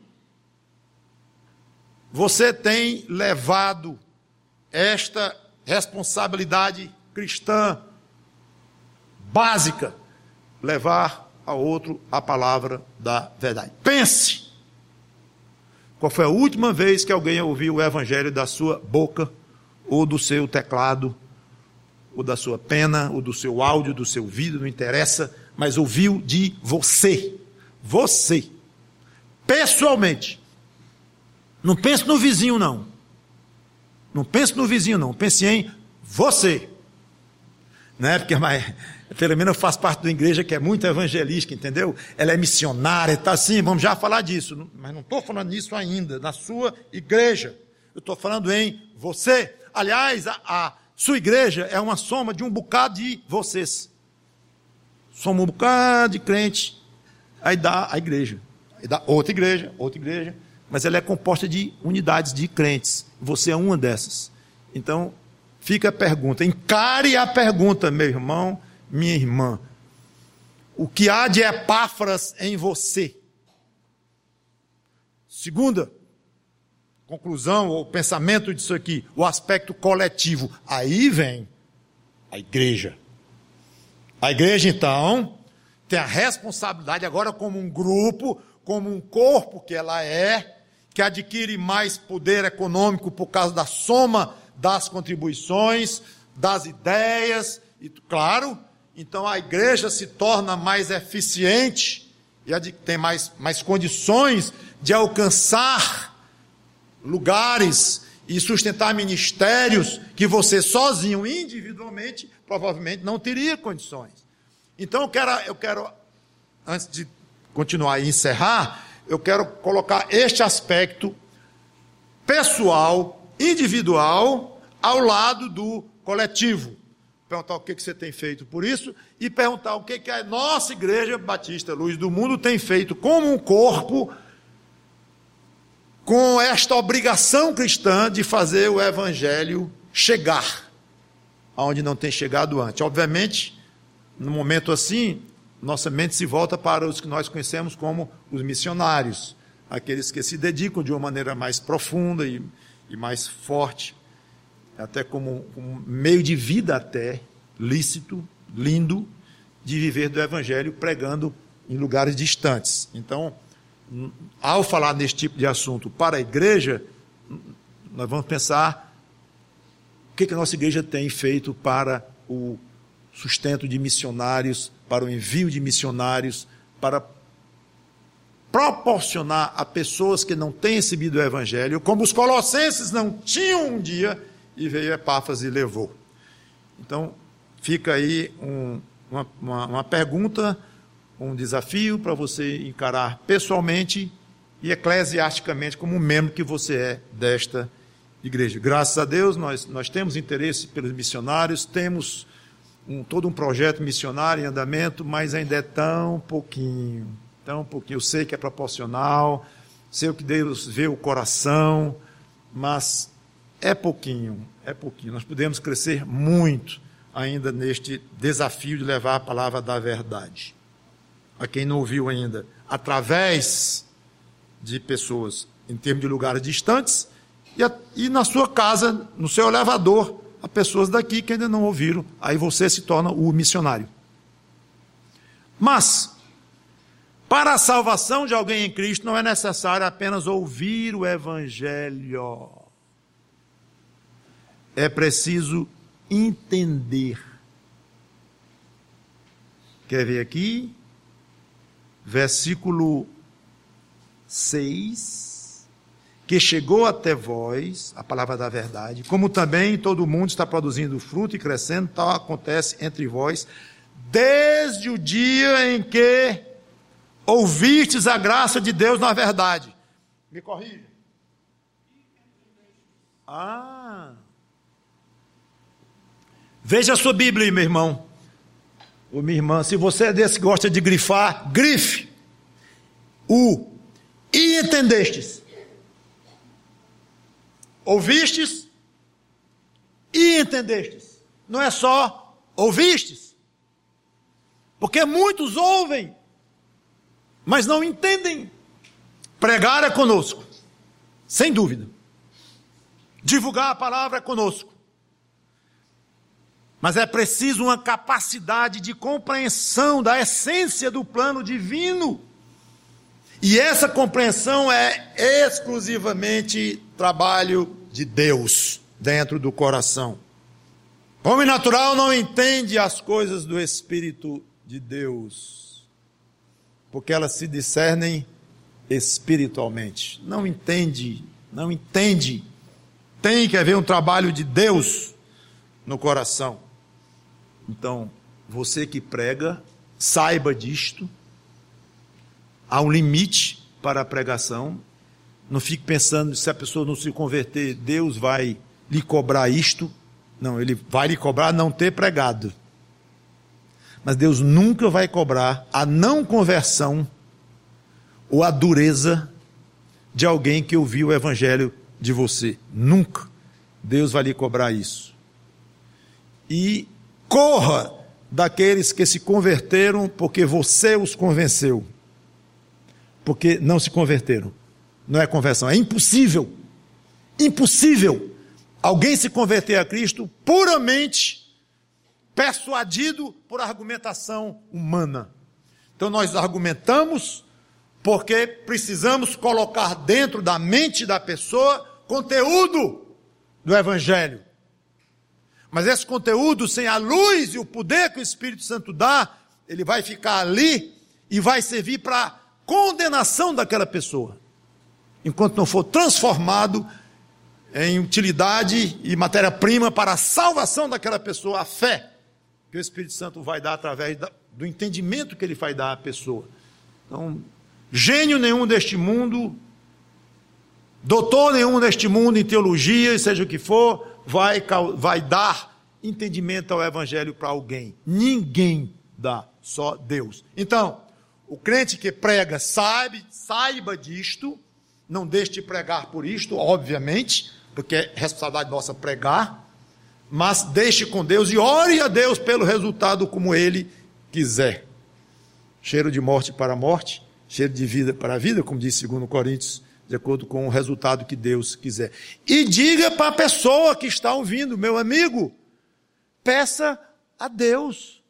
Você tem levado esta responsabilidade cristã básica, levar a outro a palavra da verdade. Pense, qual foi a última vez que alguém ouviu o Evangelho da sua boca, ou do seu teclado, ou da sua pena, ou do seu áudio, do seu vídeo, não interessa, mas ouviu de você, você, pessoalmente. Não pense no vizinho não, não pense no vizinho não, pense em você. Não é porque mas, a Filomena faz parte de uma igreja que é muito evangelística, entendeu? Ela é missionária, está assim, vamos já falar disso, mas não estou falando disso ainda, na sua igreja, eu estou falando em você. Aliás, a, a Sua igreja é uma soma de um bocado de vocês. Soma um bocado de crente, aí dá a igreja. Aí dá outra igreja, outra igreja. Mas ela é composta de unidades de crentes. Você é uma dessas. Então, fica a pergunta. Encare a pergunta, meu irmão, minha irmã. O que há de Epáfras em você? Segunda conclusão, ou pensamento disso aqui, o aspecto coletivo. Aí vem a igreja. A igreja, então, tem a responsabilidade agora como um grupo, como um corpo que ela é, que adquire mais poder econômico por causa da soma das contribuições, das ideias, e claro, então a igreja se torna mais eficiente e tem mais, mais condições de alcançar lugares e sustentar ministérios que você sozinho, individualmente, provavelmente não teria condições. Então eu quero, eu quero antes de continuar e encerrar, eu quero colocar este aspecto pessoal, individual, ao lado do coletivo. Perguntar o que você tem feito por isso e perguntar o que a nossa Igreja Batista Luz do Mundo tem feito como um corpo com esta obrigação cristã de fazer o Evangelho chegar aonde não tem chegado antes. Obviamente, no momento assim, nossa mente se volta para os que nós conhecemos como os missionários, aqueles que se dedicam de uma maneira mais profunda e, e mais forte, até como um meio de vida até, lícito, lindo, de viver do Evangelho pregando em lugares distantes. Então, ao falar nesse tipo de assunto para a igreja, nós vamos pensar o que, que a nossa igreja tem feito para o sustento de missionários, para o envio de missionários, para proporcionar a pessoas que não têm recebido o Evangelho, como os colossenses não tinham um dia, e veio Epáfras e levou. Então, fica aí um, uma, uma, uma pergunta, um desafio para você encarar pessoalmente e eclesiasticamente como um membro que você é desta igreja. Graças a Deus, nós, nós temos interesse pelos missionários, temos um, todo um projeto missionário em andamento, mas ainda é tão pouquinho, tão pouquinho. Eu sei que é proporcional, sei o que Deus vê o coração, mas é pouquinho, é pouquinho. Nós podemos crescer muito ainda neste desafio de levar a palavra da verdade a quem não ouviu ainda, através de pessoas em termos de lugares distantes e, a, e na sua casa, no seu elevador, a pessoas daqui que ainda não ouviram, aí você se torna o missionário. Mas, para a salvação de alguém em Cristo, não é necessário apenas ouvir o Evangelho. É preciso entender. Quer ver aqui? Versículo seis. Que chegou até vós, a palavra da verdade, como também todo mundo está produzindo fruto e crescendo, tal acontece entre vós, desde o dia em que ouvistes a graça de Deus na verdade. Me corrija. Ah... Veja a sua Bíblia aí, meu irmão, ou minha irmã, se você é desse que gosta de grifar, grife o e entendestes, ouvistes e entendestes, não é só ouvistes, porque muitos ouvem, mas não entendem. Pregar é conosco, sem dúvida, divulgar a palavra é conosco, mas é preciso uma capacidade de compreensão da essência do plano divino. E essa compreensão é exclusivamente trabalho de Deus dentro do coração. O homem natural não entende as coisas do Espírito de Deus, porque elas se discernem espiritualmente. Não entende, não entende. Tem que haver um trabalho de Deus no coração. Então, você que prega, saiba disto. Há um limite para a pregação. Não fique pensando, se a pessoa não se converter, Deus vai lhe cobrar isto. Não, ele vai lhe cobrar não ter pregado. Mas Deus nunca vai cobrar a não conversão ou a dureza de alguém que ouviu o evangelho de você. Nunca Deus vai lhe cobrar isso. E corra daqueles que se converteram porque você os convenceu. Porque não se converteram. Não é conversão, é impossível. Impossível alguém se converter a Cristo puramente persuadido por argumentação humana. Então nós argumentamos porque precisamos colocar dentro da mente da pessoa conteúdo do Evangelho. Mas esse conteúdo, sem a luz e o poder que o Espírito Santo dá, ele vai ficar ali e vai servir para condenação daquela pessoa. Enquanto não for transformado em utilidade e matéria-prima para a salvação daquela pessoa, a fé que o Espírito Santo vai dar através da, do entendimento que ele vai dar à pessoa. Então, gênio nenhum deste mundo, doutor nenhum deste mundo em teologia, seja o que for, vai, vai dar entendimento ao Evangelho para alguém. Ninguém dá, só Deus. Então, o crente que prega sabe, saiba disto, não deixe de pregar por isto, obviamente, porque é responsabilidade nossa pregar, mas deixe com Deus e ore a Deus pelo resultado como Ele quiser. Cheiro de morte para a morte, cheiro de vida para a vida, como diz segundo Coríntios, de acordo com o resultado que Deus quiser. E diga para a pessoa que está ouvindo, meu amigo, peça a Deus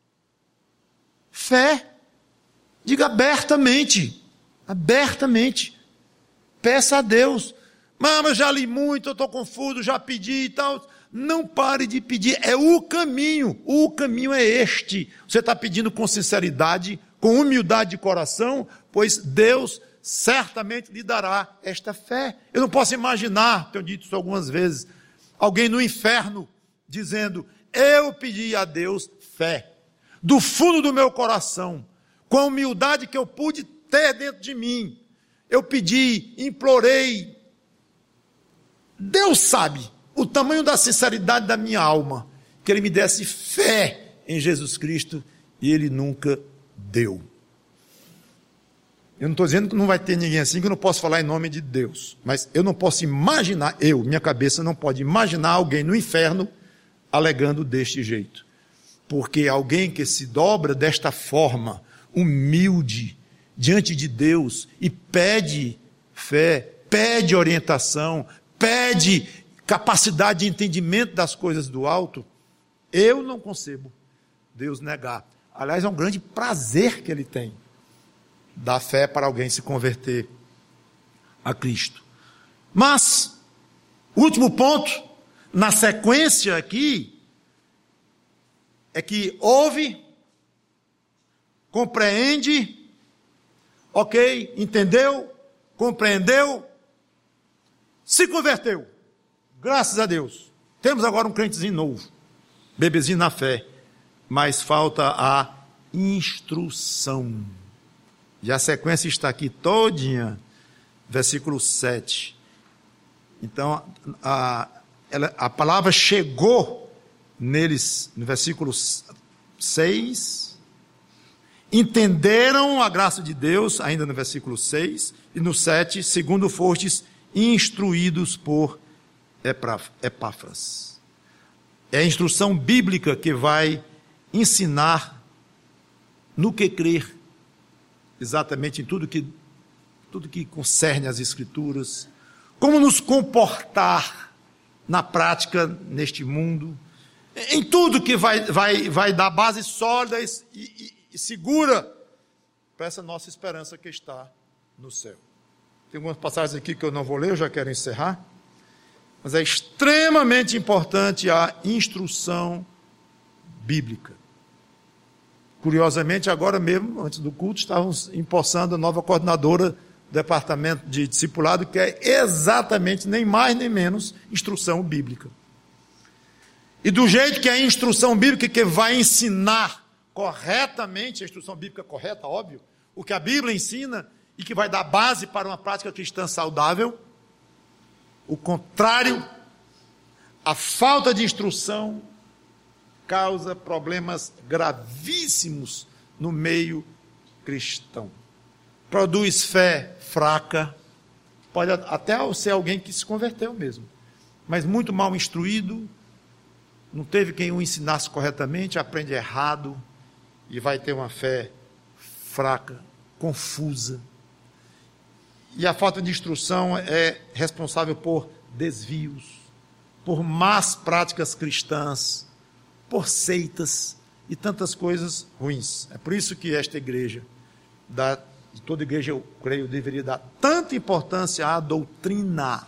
fé. Diga abertamente, abertamente, peça a Deus. Mas eu já li muito, eu estou confuso, já pedi e tal. Não pare de pedir, é o caminho, o caminho é este. Você está pedindo com sinceridade, com humildade de coração, pois Deus certamente lhe dará esta fé. Eu não posso imaginar, tenho dito isso algumas vezes, alguém no inferno dizendo, eu pedi a Deus fé, do fundo do meu coração, com a humildade que eu pude ter dentro de mim, eu pedi, implorei, Deus sabe o tamanho da sinceridade da minha alma, que Ele me desse fé em Jesus Cristo, e Ele nunca deu. Eu não estou dizendo que não vai ter ninguém assim, que eu não posso falar em nome de Deus, mas eu não posso imaginar, eu, minha cabeça não pode imaginar alguém no inferno alegando deste jeito, porque alguém que se dobra desta forma, humilde, diante de Deus, e pede fé, pede orientação, pede capacidade de entendimento das coisas do alto, eu não concebo Deus negar. Aliás, é um grande prazer que Ele tem, dar fé para alguém se converter a Cristo. Mas, último ponto, na sequência aqui, é que ouve, compreende, ok, entendeu, compreendeu, se converteu. Graças a Deus. Temos agora um crentezinho novo, bebezinho na fé, mas falta a instrução. E a sequência está aqui todinha, versículo sete. Então, a, ela, a palavra chegou neles, no versículo seis, entenderam a graça de Deus, ainda no versículo seis, e no sete, segundo fostes instruídos por Epáfras. É a instrução bíblica que vai ensinar no que crer, exatamente em tudo que, tudo que concerne as Escrituras, como nos comportar na prática neste mundo, em tudo que vai, vai, vai dar base sólida e, e, e segura para essa nossa esperança que está no céu. Tem algumas passagens aqui que eu não vou ler, eu já quero encerrar. Mas é extremamente importante a instrução bíblica. Curiosamente, agora mesmo, antes do culto, estávamos empossando a nova coordenadora do departamento de discipulado, que é exatamente, nem mais nem menos, instrução bíblica. E do jeito que é a instrução bíblica que vai ensinar corretamente, a instrução bíblica correta, óbvio, o que a Bíblia ensina e que vai dar base para uma prática cristã saudável, o contrário, A falta de instrução causa problemas gravíssimos no meio cristão. Produz fé fraca, pode até ser alguém que se converteu mesmo, mas muito mal instruído, não teve quem o ensinasse corretamente, aprende errado e vai ter uma fé fraca, confusa. E a falta de instrução é responsável por desvios, por más práticas cristãs, por seitas e tantas coisas ruins. É por isso que esta igreja, da, toda igreja, eu creio, deveria dar tanta importância à doutrina.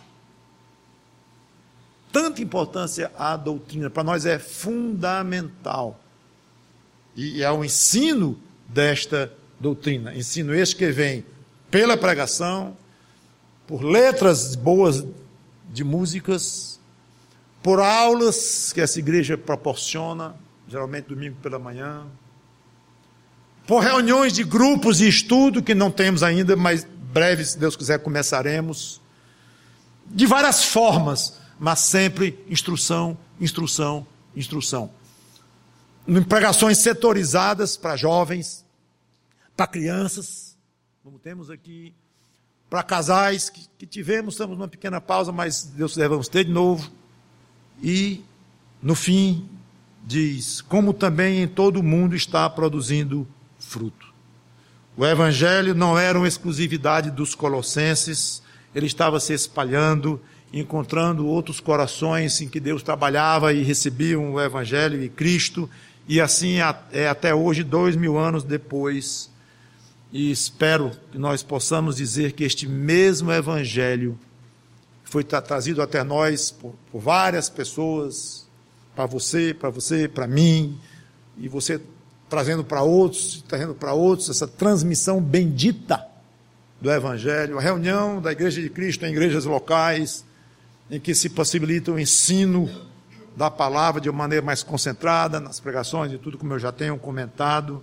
Tanta importância à doutrina. Para nós é fundamental. E é o ensino desta doutrina. Ensino este que vem pela pregação, por letras boas de músicas, por aulas que essa igreja proporciona, geralmente domingo pela manhã, por reuniões de grupos de estudo que não temos ainda, mas breve, se Deus quiser, começaremos, de várias formas, mas sempre instrução, instrução, instrução. Em pregações setorizadas para jovens, para crianças, como temos aqui, para casais que, que tivemos, estamos numa pequena pausa, mas Deus quiser, vamos ter de novo. E, no fim, diz, como também em todo o mundo está produzindo fruto. O evangelho não era uma exclusividade dos colossenses, ele estava se espalhando, encontrando outros corações em que Deus trabalhava e recebiam o evangelho e Cristo, e assim é até hoje, dois mil anos depois. E espero que nós possamos dizer que este mesmo evangelho foi tra- trazido até nós por, por várias pessoas, para você, para você, para mim, e você trazendo para outros, trazendo para outros, essa transmissão bendita do evangelho, a reunião da Igreja de Cristo em igrejas locais, em que se possibilita o ensino da palavra de uma maneira mais concentrada, nas pregações e tudo, como eu já tenho comentado.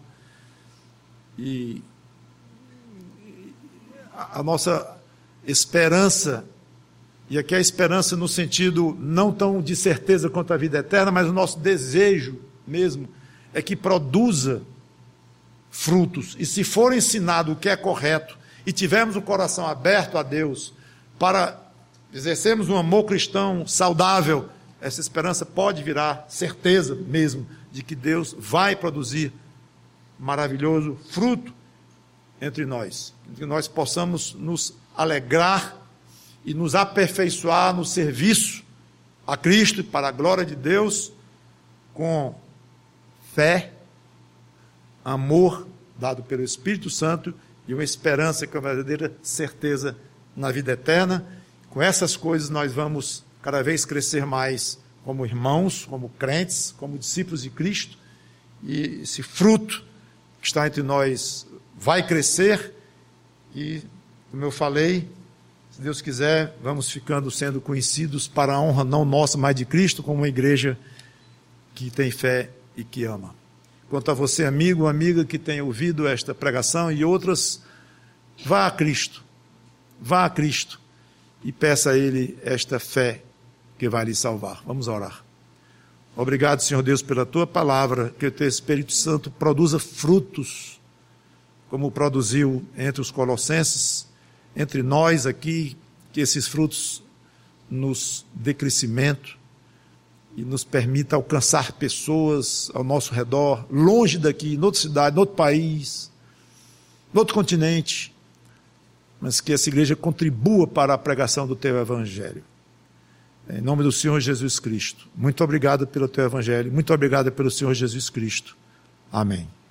E a nossa esperança, e aqui a esperança no sentido não tão de certeza quanto a vida eterna, mas o nosso desejo mesmo é que produza frutos. E se for ensinado o que é correto, e tivermos o coração aberto a Deus, para exercermos um amor cristão saudável, essa esperança pode virar certeza mesmo de que Deus vai produzir maravilhoso fruto entre nós, que nós possamos nos alegrar e nos aperfeiçoar no serviço a Cristo e para a glória de Deus, com fé, amor dado pelo Espírito Santo e uma esperança que é uma verdadeira certeza na vida eterna. Com essas coisas nós vamos cada vez crescer mais como irmãos, como crentes, como discípulos de Cristo, e esse fruto que está entre nós vai crescer e, como eu falei, se Deus quiser, vamos ficando sendo conhecidos para a honra não nossa, mas de Cristo, como uma igreja que tem fé e que ama. Quanto a você, amigo ou amiga que tem ouvido esta pregação e outras, vá a Cristo, vá a Cristo e peça a Ele esta fé que vai lhe salvar. Vamos orar. Obrigado, Senhor Deus, pela Tua palavra, que o Teu Espírito Santo produza frutos, como produziu entre os colossenses, entre nós aqui, que esses frutos nos dê crescimento e nos permita alcançar pessoas ao nosso redor, longe daqui, em outra cidade, em outro país, em outro continente, mas que essa igreja contribua para a pregação do Teu Evangelho. Em nome do Senhor Jesus Cristo. Muito obrigado pelo Teu Evangelho, muito obrigado pelo Senhor Jesus Cristo. Amém.